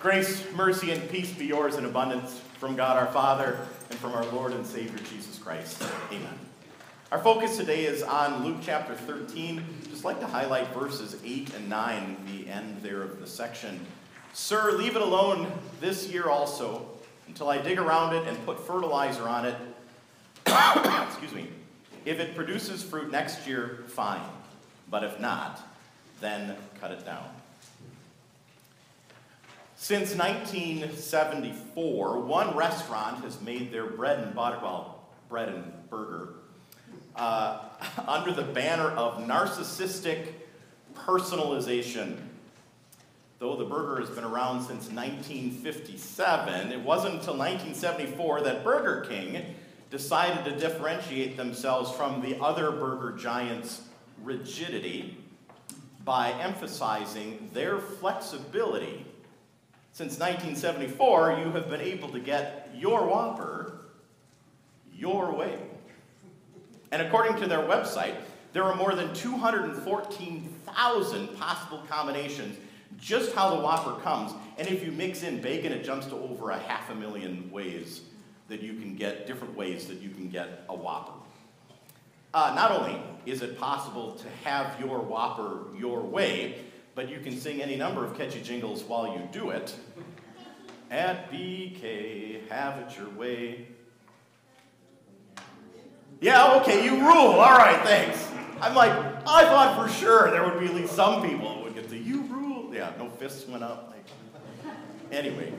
Grace, mercy, and peace be yours in abundance from God our Father and from our Lord and Savior Jesus Christ. Amen. Our focus today is on Luke chapter 13. Just like to highlight verses 8 and 9, the end there of the section. Sir, leave it alone this year also, until I dig around it and put fertilizer on it. Excuse me. If it produces fruit next year, fine. But if not, then cut it down. Since 1974, one restaurant has made their bread and burger under the banner of narcissistic personalization. Though the burger has been around since 1957, it wasn't until 1974 that Burger King decided to differentiate themselves from the other burger giants' rigidity by emphasizing their flexibility. Since 1974, you have been able to get your Whopper your way. And according to their website, there are more than 214,000 possible combinations just how the Whopper comes. And if you mix in bacon, it jumps to over 500,000 ways that you can get, different ways that you can get a Whopper. Not only is it possible to have your Whopper your way, but you can sing any number of catchy jingles while you do it. At BK, have it your way. Yeah, okay, you rule. All right, thanks. I'm like, I thought for sure there would be at least some people who would get the you rule. Yeah, no fists went up. Anyway.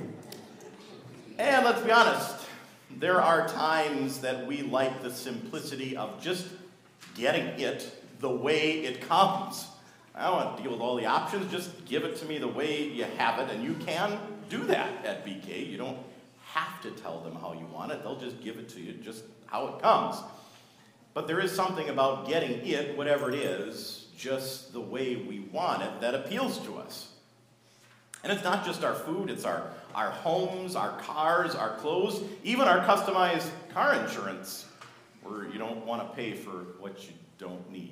And let's be honest, there are times that we like the simplicity of just getting it the way it comes. I don't want to deal with all the options. Just give it to me the way you have it, and you can do that at BK. You don't have to tell them how you want it. They'll just give it to you just how it comes. But there is something about getting it, whatever it is, just the way we want it that appeals to us. And it's not just our food, it's our homes, our cars, our clothes, even our customized car insurance, where you don't want to pay for what you don't need.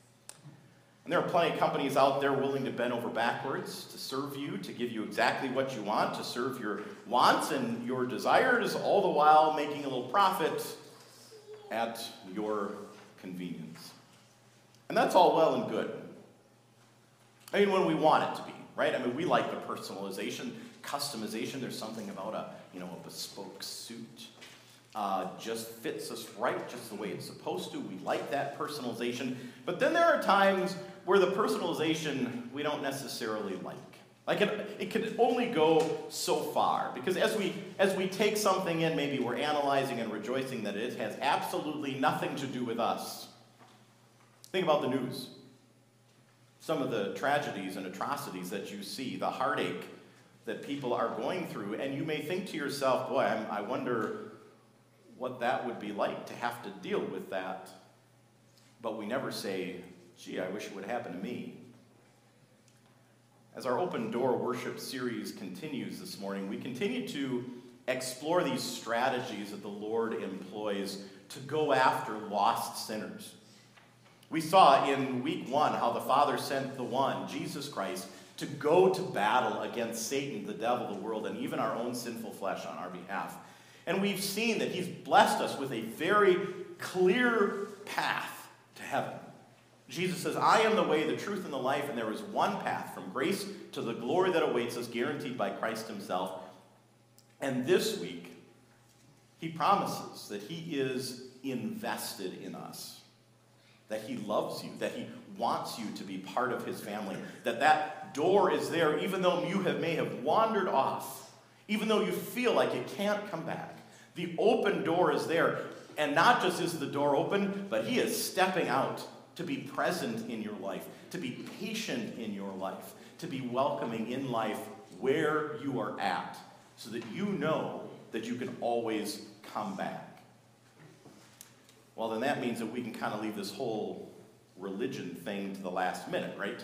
And there are plenty of companies out there willing to bend over backwards to serve you, to give you exactly what you want, to serve your wants and your desires, all the while making a little profit at your convenience. And that's all well and good. I mean, when we want it to be, right? I mean, we like the personalization, customization. There's something about a bespoke suit. Just fits us right, just the way it's supposed to. We like that personalization. But then there are times where the personalization we don't necessarily like. Like it can only go so far. Because as we take something in, maybe we're analyzing and rejoicing that it has absolutely nothing to do with us. Think about the news. Some of the tragedies and atrocities that you see, the heartache that people are going through, and you may think to yourself, boy, I wonder what that would be like to have to deal with that. But we never say, gee, I wish it would happen to me. As our Open Door worship series continues this morning, we continue to explore these strategies that the Lord employs to go after lost sinners. We saw in week 1 how the Father sent the one, Jesus Christ, to go to battle against Satan, the devil, the world, and even our own sinful flesh on our behalf. And we've seen that he's blessed us with a very clear path to heaven. Jesus says, I am the way, the truth, and the life, and there is one path from grace to the glory that awaits us, guaranteed by Christ himself. And this week, he promises that he is invested in us, that he loves you, that he wants you to be part of his family, that door is there even though you may have wandered off, even though you feel like it can't come back. The open door is there, and not just is the door open, but he is stepping out to be present in your life, to be patient in your life, to be welcoming in life where you are at, so that you know that you can always come back. Well, then that means that we can kind of leave this whole religion thing to the last minute, right?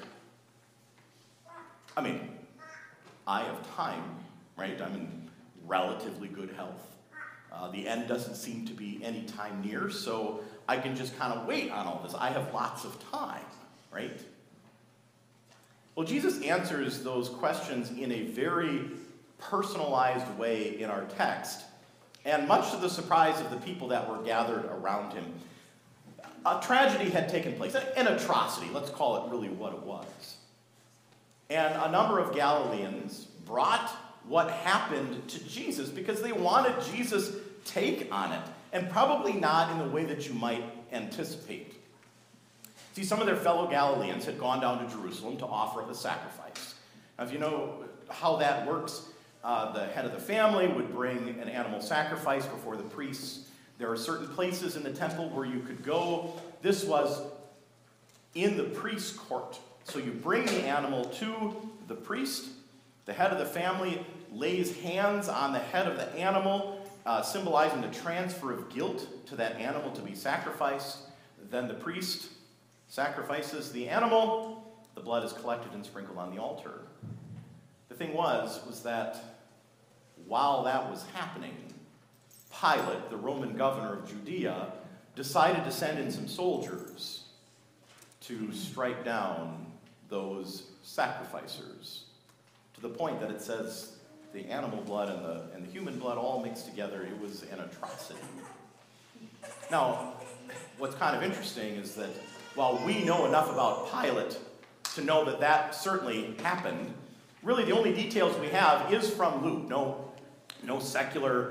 I mean, I have time, right? I'm in relatively good health. The end doesn't seem to be any time near, so I can just kind of wait on all this. I have lots of time, right? Well, Jesus answers those questions in a very personalized way in our text, and much to the surprise of the people that were gathered around him. A tragedy had taken place, an atrocity, let's call it really what it was. And a number of Galileans brought what happened to Jesus because they wanted Jesus' take on it, and probably not in the way that you might anticipate. See, some of their fellow Galileans had gone down to Jerusalem to offer up a sacrifice. Now, if you know how that works, the head of the family would bring an animal sacrifice before the priests. There are certain places in the temple where you could go. This was in the priest's court. So you bring the animal to the priest. The head of the family lays hands on the head of the animal, symbolizing the transfer of guilt to that animal to be sacrificed. Then the priest sacrifices the animal. The blood is collected and sprinkled on the altar. The thing was that while that was happening, Pilate, the Roman governor of Judea, decided to send in some soldiers to strike down those sacrificers, to the point that it says the animal blood and the human blood all mixed together. It was an atrocity. Now, what's kind of interesting is that while we know enough about Pilate to know that that certainly happened, really the only details we have is from Luke. No secular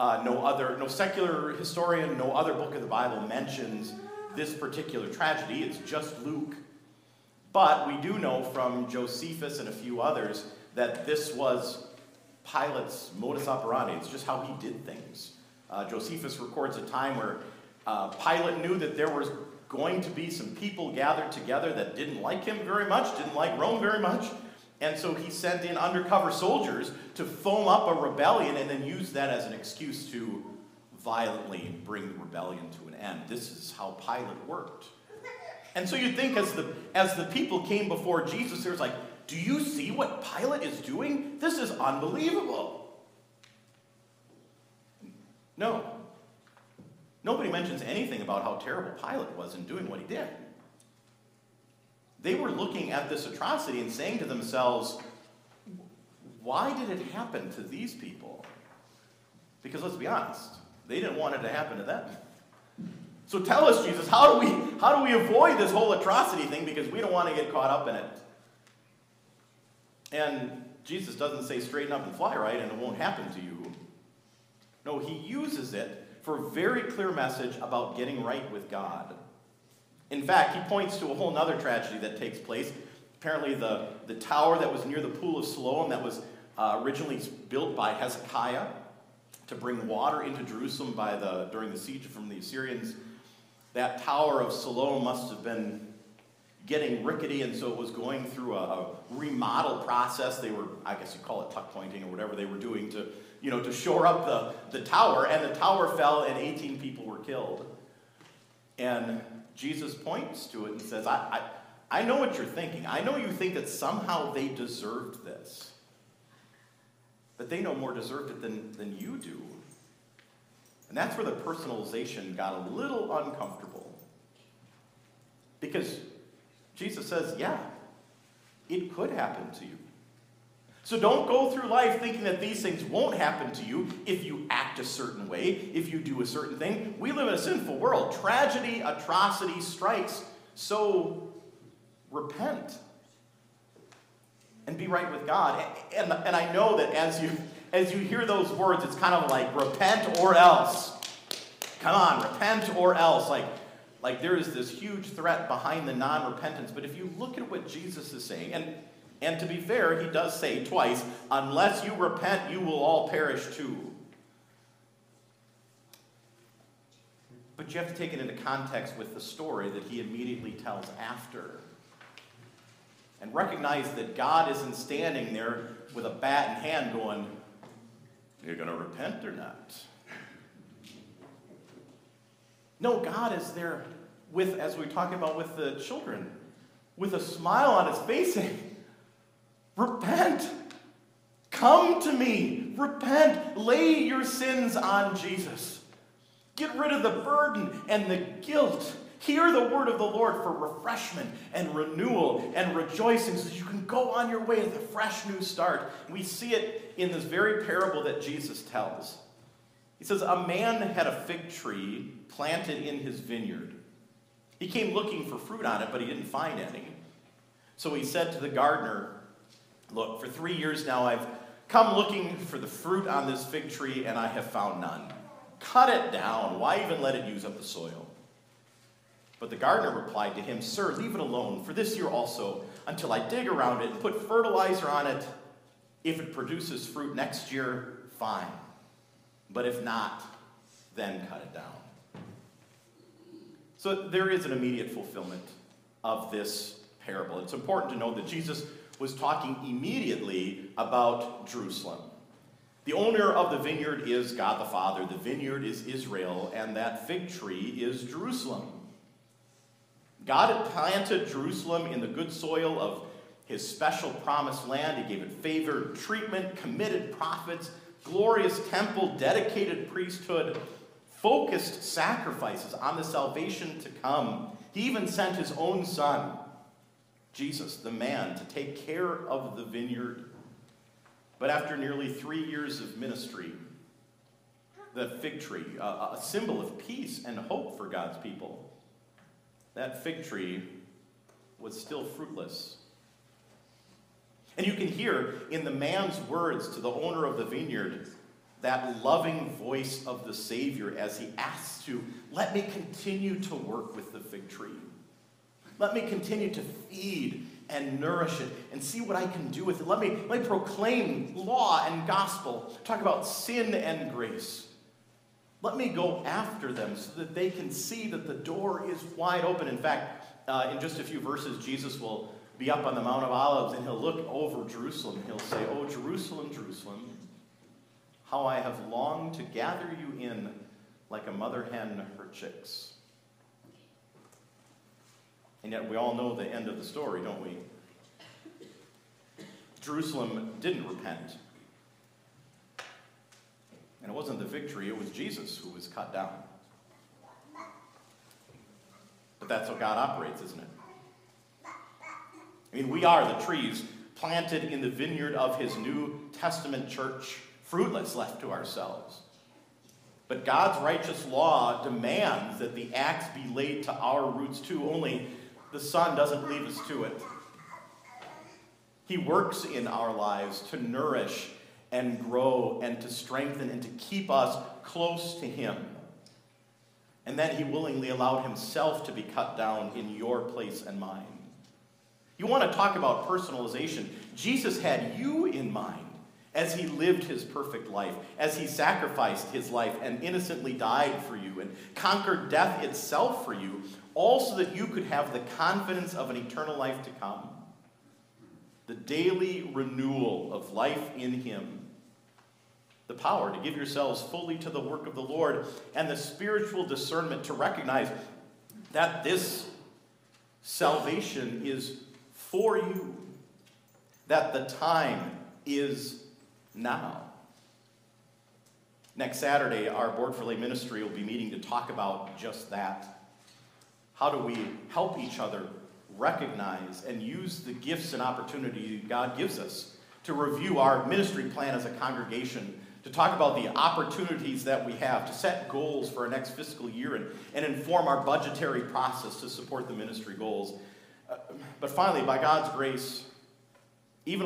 historian, no other book of the Bible mentions this particular tragedy. It's just Luke. But we do know from Josephus and a few others that this was Pilate's modus operandi. It's just how he did things. Josephus records a time where Pilate knew that there was going to be some people gathered together that didn't like him very much, didn't like Rome very much, and so he sent in undercover soldiers to foam up a rebellion and then use that as an excuse to violently bring the rebellion to an end. This is how Pilate worked. And so you'd think as the people came before Jesus, there's like, do you see what Pilate is doing? This is unbelievable. No. Nobody mentions anything about how terrible Pilate was in doing what he did. They were looking at this atrocity and saying to themselves, why did it happen to these people? Because let's be honest, they didn't want it to happen to them. So tell us, Jesus, how do we avoid this whole atrocity thing, because we don't want to get caught up in it? And Jesus doesn't say straighten up and fly right and it won't happen to you. No, he uses it for a very clear message about getting right with God. In fact, he points to a whole other tragedy that takes place. Apparently the tower that was near the Pool of Siloam that was originally built by Hezekiah to bring water into Jerusalem during the siege from the Assyrians. That Tower of Siloam must have been getting rickety, and so it was going through a remodel process. They were, I guess you call it tuck pointing or whatever they were doing to shore up the tower, and the tower fell and 18 people were killed. And Jesus points to it and says, I know what you're thinking. I know you think that somehow they deserved this. But they no more deserved it than you do. And that's where the personalization got a little uncomfortable. Because Jesus says, yeah, it could happen to you. So don't go through life thinking that these things won't happen to you if you act a certain way, if you do a certain thing. We live in a sinful world. Tragedy, atrocity strikes. So repent and be right with God. And I know that as you hear those words, it's kind of like repent or else. Come on, repent or else. Like there is this huge threat behind the non-repentance. But if you look at what Jesus is saying, and to be fair, he does say twice, unless you repent, you will all perish too. But you have to take it into context with the story that he immediately tells after. And recognize that God isn't standing there with a bat in hand going, you're going to repent or not? No, God is there with, as we talk about with the children, with a smile on his face saying, repent. Come to me. Repent. Lay your sins on Jesus. Get rid of the burden and the guilt Hear the word of the Lord for refreshment and renewal and rejoicing so that you can go on your way with a fresh new start. We see it in this very parable that Jesus tells. He says, a man had a fig tree planted in his vineyard. He came looking for fruit on it, but he didn't find any. So he said to the gardener, look, for 3 years now I've come looking for the fruit on this fig tree, and I have found none. Cut it down. Why even let it use up the soil? But the gardener replied to him, sir, leave it alone for this year also, until I dig around it and put fertilizer on it. If it produces fruit next year, fine. But if not, then cut it down. So there is an immediate fulfillment of this parable. It's important to note that Jesus was talking immediately about Jerusalem. The owner of the vineyard is God the Father, the vineyard is Israel, and that fig tree is Jerusalem. God had planted Jerusalem in the good soil of his special promised land. He gave it favored treatment, committed prophets, glorious temple, dedicated priesthood, focused sacrifices on the salvation to come. He even sent his own son, Jesus, the man, to take care of the vineyard. But after nearly 3 years of ministry, the fig tree, a symbol of peace and hope for God's people, that fig tree was still fruitless. And you can hear in the man's words to the owner of the vineyard that loving voice of the Savior as he asks to, let me continue to work with the fig tree. Let me continue to feed and nourish it and see what I can do with it. Let me proclaim law and gospel, talk about sin and grace. Let me go after them so that they can see that the door is wide open. In fact, in just a few verses, Jesus will be up on the Mount of Olives and he'll look over Jerusalem and he'll say, oh, Jerusalem, Jerusalem, how I have longed to gather you in like a mother hen her chicks. And yet we all know the end of the story, don't we? Jerusalem didn't repent. And it wasn't the fig tree, it was Jesus who was cut down. But that's how God operates, isn't it? I mean, we are the trees planted in the vineyard of his New Testament church, fruitless, left to ourselves. But God's righteous law demands that the axe be laid to our roots too, only the Son doesn't leave us to it. He works in our lives to nourish and grow and to strengthen and to keep us close to him. And then he willingly allowed himself to be cut down in your place and mine. You want to talk about personalization? Jesus had you in mind as he lived his perfect life, as he sacrificed his life and innocently died for you and conquered death itself for you, all so that you could have the confidence of an eternal life to come. The daily renewal of life in him. The power to give yourselves fully to the work of the Lord, and the spiritual discernment to recognize that this salvation is for you, that the time is now. Next Saturday, our Board for Lay Ministry will be meeting to talk about just that. How do we help each other recognize and use the gifts and opportunities God gives us to review our ministry plan as a congregation, to talk about the opportunities that we have, to set goals for our next fiscal year and inform our budgetary process to support the ministry goals. But finally, by God's grace, even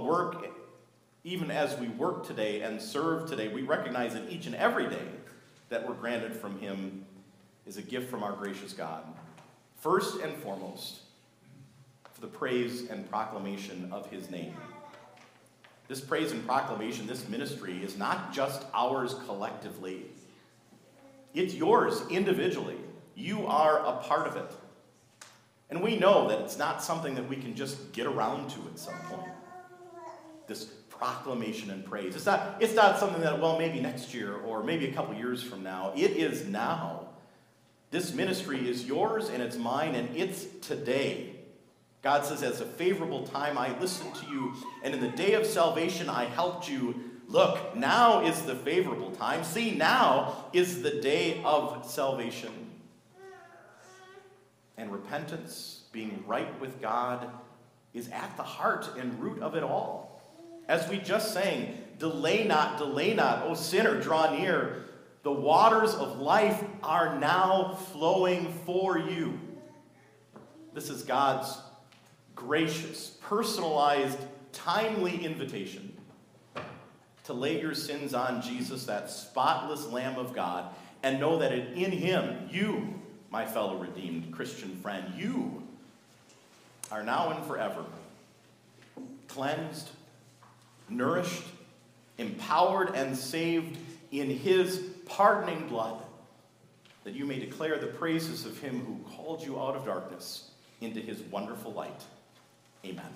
as we work today and serve today, we recognize that each and every day that we're granted from him is a gift from our gracious God. First and foremost, for the praise and proclamation of his name. This praise and proclamation, this ministry, is not just ours collectively. It's yours individually. You are a part of it. And we know that it's not something that we can just get around to at some point. This proclamation and praise. It's not something that, well, maybe next year or maybe a couple years from now. It is now. This ministry is yours and it's mine and it's today. God says, as a favorable time I listened to you, and in the day of salvation I helped you. Look, now is the favorable time. See, now is the day of salvation. and repentance, being right with God, is at the heart and root of it all. As we just sang, delay not, O sinner, draw near. The waters of life are now flowing for you. This is God's gracious, personalized, timely invitation to lay your sins on Jesus, that spotless Lamb of God, and know that in him, you, my fellow redeemed Christian friend, you are now and forever cleansed, nourished, empowered, and saved in his pardoning blood, that you may declare the praises of him who called you out of darkness into his wonderful light. Amen.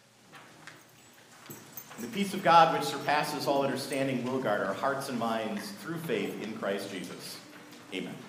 And the peace of God, which surpasses all understanding, will guard our hearts and minds through faith in Christ Jesus. Amen.